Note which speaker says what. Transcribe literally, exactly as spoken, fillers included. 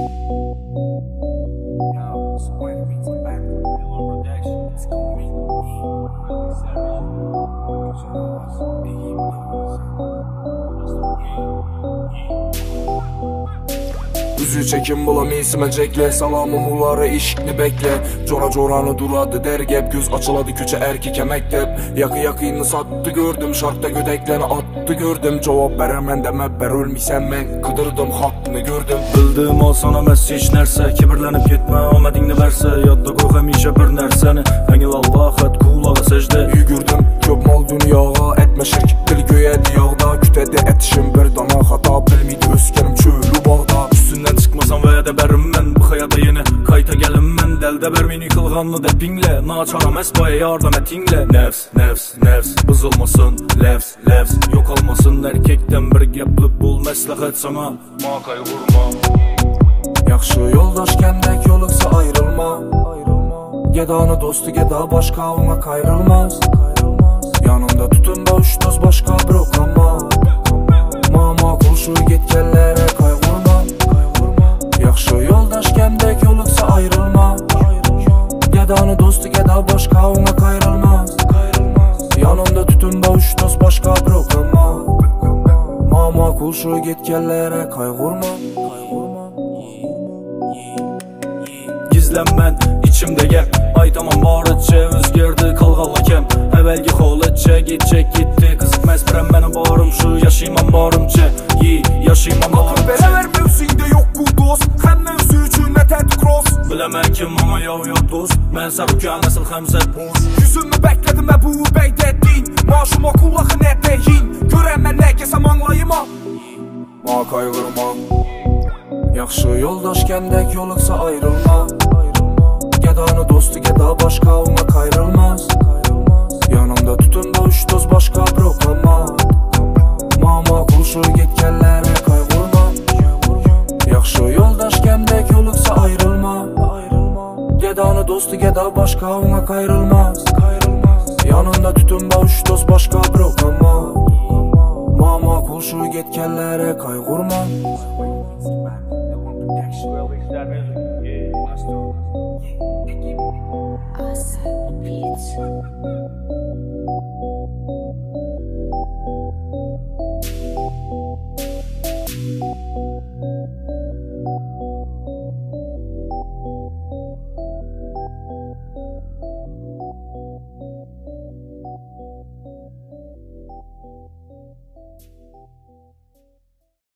Speaker 1: Üzü çekim bulam isime cekle, salamım uları işikni bekle. Cora coranı duradı dergep, göz açıladı küçe erkeke mektep. Yakı yakını sattı gördüm, şarkta gödekleni attı gördüm. Cevap veremem deme ber ölmisen men, kıdırdım hakkını gördüm.
Speaker 2: Bildim ol sana mes hiç nerse, kibirlenip gitme amadingni verse. Yadda koy hemişe bir nerseni, engil Allah et kulağı secde.
Speaker 1: Yugürdüm köp mal dünyağa, etme şirk dil göğe diyağda. Kütedi etişim bir dana hata, bilmiydi öskenim çölü bağda.
Speaker 2: Üstünden çıkmasam veya da berim ben, bu hayata yeni kayta gelim ben. Delde ber beni kılganlı depingle, naçaram esbaya yardım etingle. Nefs, nefs, nefs, bızılmasın, lefs, lefs, yok olmasın. Erkekten bir gepli bul, məsləhət sana, makay vurma.
Speaker 1: Yaxşı yoldaş kendek yoluksa ayrılma. Gedanı dostu geda başka ona kayrılmaz. Yanımda tutun da üç dost başka bırakma. Mama kulşu getkellere kaygurma. Yaxşı yoldaş kendek yoluksa ayrılma. Gedanı dostu geda başka ona kayrılmaz. Yanımda tutun da üç dost başka bırakma. Mama kulşu getkellere kaygurma.
Speaker 2: Gizlenmen içimde gep, ay tamam barıtça özgerdi kalğalakem. Əvvəlki xolatça gitcek gitti, kızıkməz birəm mənim barım şu, yaşayman barımça, yi, yaşayman barımça.
Speaker 1: Belələr mövsündə yok bu dost, həm mövsü üçün nətədi cross.
Speaker 2: Biləmən kim ama yav yok dost, mən sərükən nəsil xəmsət boz.
Speaker 1: Yüzümü bekledim əbu beydəddin, maaşıma kullağı nə deyin. Görəm mən nə kesəm anlayıma, ma kaygırma. Yaxşı yoldaş kendek yoluksa ayrılma. Gedanı dostu geda başka ona kayrılmaz. Yanımda tutun da üç dost başka bırakma. Mama kulşu getkellere kaygurma. Yaxşı yoldaş kendek yoluksa ayrılma. Gedanı dostu geda başka ona kayrılmaz. Yanımda tutun da üç dost başka bırakma. Mama kulşu getkellere kaygurma.
Speaker 3: Asad Beats.